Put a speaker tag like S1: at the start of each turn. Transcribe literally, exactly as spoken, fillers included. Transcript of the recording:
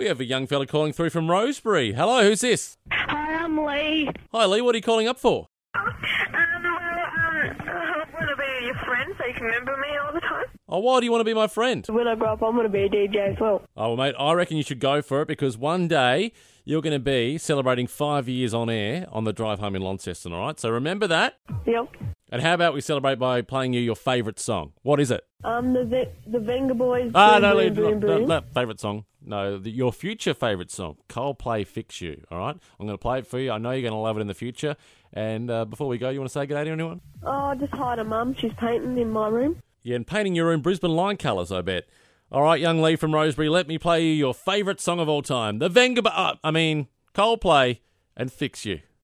S1: We have a young fella calling through from Rosebery. Hello, who's this?
S2: Hi, I'm Lee.
S1: Hi, Lee. What are you calling up for?
S2: Um, well, um, I want to be your friend so you can remember me all the time.
S1: Oh, why do you want to be my friend?
S2: When I grow up, I'm going to be a D J as well.
S1: Oh, well, mate, I reckon you should go for it because one day you're going to be celebrating five years on air on the drive home in Launceston, all right? So remember that.
S2: Yep.
S1: And how about we celebrate by playing you your favourite song? What is it?
S2: Um, the V- the Venga Boys.
S1: Ah,
S2: boom,
S1: no,
S2: boom,
S1: leave-
S2: boom,
S1: no,
S2: boom.
S1: no, favourite song. No, the, your future favourite song, Coldplay Fix You, all right? I'm going to play it for you. I know you're going to love it in the future. And uh, before we go, you want to say good day to anyone?
S2: Oh, just hi to Mum. She's painting in my room.
S1: Yeah, and painting your room Brisbane line colours, I bet. All right, young Lee from Rosebery, let me play you your favourite song of all time, the Venga, uh, I mean, Coldplay and Fix You.